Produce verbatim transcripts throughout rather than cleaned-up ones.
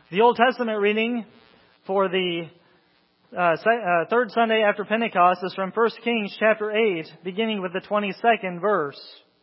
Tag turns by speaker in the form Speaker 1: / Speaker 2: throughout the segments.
Speaker 1: The Old Testament reading for the uh, se- uh, third Sunday after Pentecost is from First Kings chapter eight, beginning with the twenty-second verse.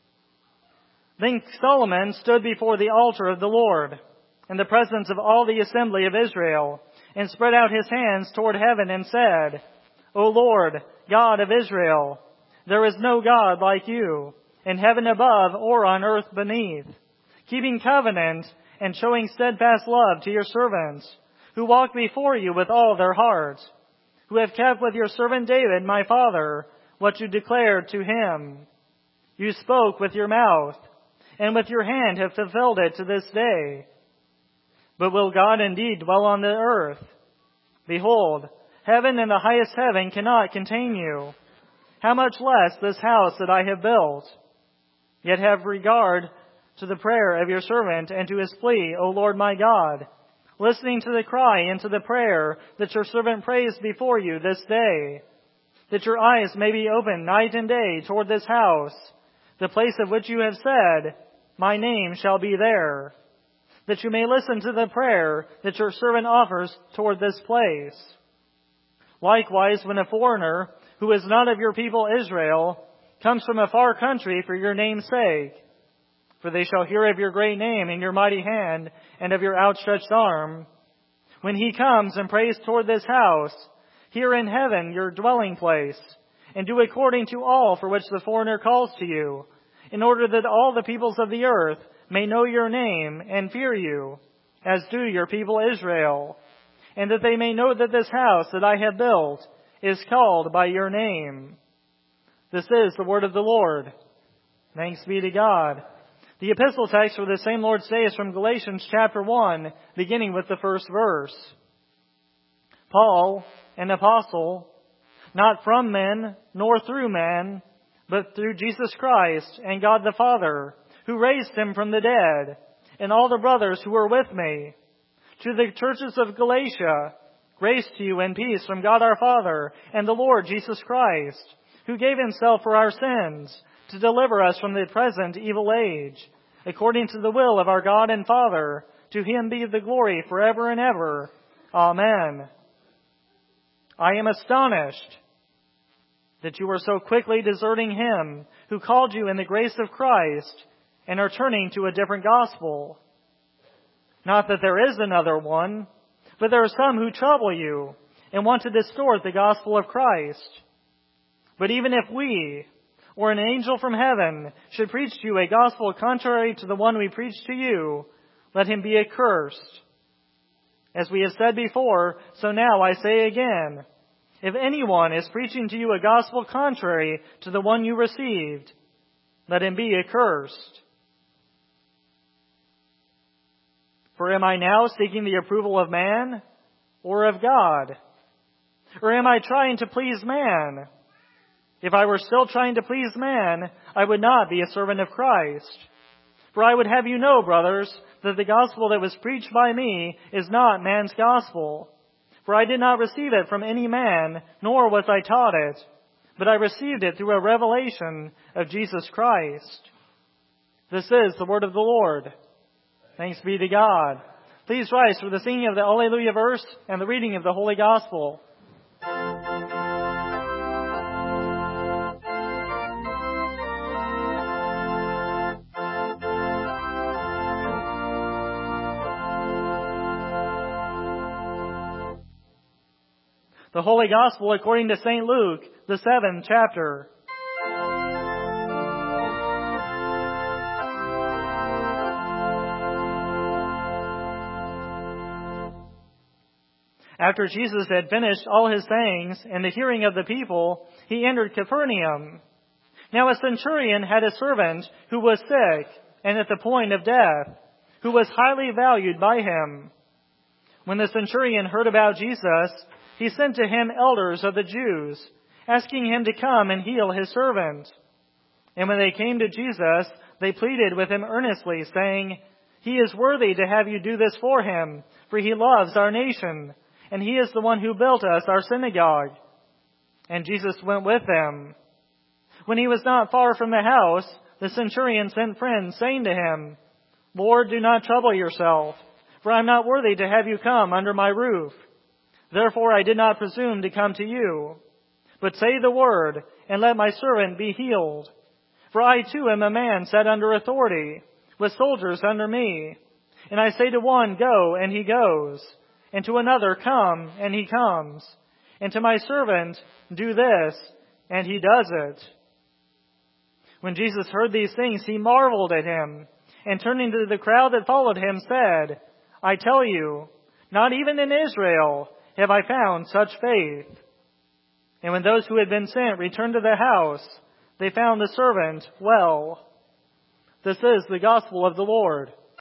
Speaker 1: Then Solomon stood before the altar of the Lord, in the presence of all the assembly of Israel, and spread out his hands toward heaven and said, O Lord, God of Israel, there is no God like you, in heaven above or on earth beneath, keeping covenant and showing steadfast love to your servants, who walk before you with all their heart, who have kept with your servant David, my father, what you declared to him. You spoke with your mouth, and with your hand have fulfilled it to this day. But will God indeed dwell on the earth? Behold, heaven and the highest heaven cannot contain you. How much less this house that I have built? Yet have regard to the prayer of your servant and to his plea, O Lord my God, listening to the cry and to the prayer that your servant prays before you this day, that your eyes may be open night and day toward this house, the place of which you have said, my name shall be there, that you may listen to the prayer that your servant offers toward this place. Likewise, when a foreigner who is not of your people Israel comes from a far country for your name's sake, for they shall hear of your great name and your mighty hand and of your outstretched arm. When he comes and prays toward this house, here in heaven your dwelling place, and do according to all for which the foreigner calls to you, in order that all the peoples of the earth may know your name and fear you, as do your people Israel, and that they may know that this house that I have built is called by your name. This is the word of the Lord. Thanks be to God. The epistle text for the same Lord's Day is from Galatians chapter one, beginning with the first verse. Paul, an apostle, not from men, nor through man, but through Jesus Christ and God the Father, who raised him from the dead, and all the brothers who are with me. To the churches of Galatia, grace to you and peace from God our Father and the Lord Jesus Christ, who gave himself for our sins, to deliver us from the present evil age, according to the will of our God and Father. To him be the glory forever and ever. Amen. I am astonished that you are so quickly deserting him who called you in the grace of Christ and are turning to a different gospel. Not that there is another one, but there are some who trouble you and want to distort the gospel of Christ. But even if we, or an angel from heaven, should preach to you a gospel contrary to the one we preach to you, let him be accursed. As we have said before, so now I say again, if anyone is preaching to you a gospel contrary to the one you received, let him be accursed. For am I now seeking the approval of man or of God? Or am I trying to please man? If I were still trying to please man, I would not be a servant of Christ. For I would have you know, brothers, that the gospel that was preached by me is not man's gospel. For I did not receive it from any man, nor was I taught it, but I received it through a revelation of Jesus Christ. This is the word of the Lord. Thanks be to God. Please rise for the singing of the Alleluia verse and the reading of the Holy Gospel. The Holy Gospel according to Saint Luke, the seventh chapter. After Jesus had finished all his sayings in the hearing of the people, he entered Capernaum. Now a centurion had a servant who was sick and at the point of death, who was highly valued by him. When the centurion heard about Jesus, he sent to him elders of the Jews, asking him to come and heal his servant. And when they came to Jesus, they pleaded with him earnestly, saying, He is worthy to have you do this for him, for he loves our nation, and he is the one who built us our synagogue. And Jesus went with them. When he was not far from the house, the centurion sent friends, saying to him, Lord, do not trouble yourself, for I am not worthy to have you come under my roof. Therefore I did not presume to come to you. But say the word, and let my servant be healed. For I too am a man set under authority, with soldiers under me. And I say to one, go, and he goes. And to another, come, and he comes. And to my servant, do this, and he does it. When Jesus heard these things, he marveled at him, and turning to the crowd that followed him, said, I tell you, not even in Israel have I found such faith. And when those who had been sent returned to the house, they found the servant well. This is the gospel of the Lord.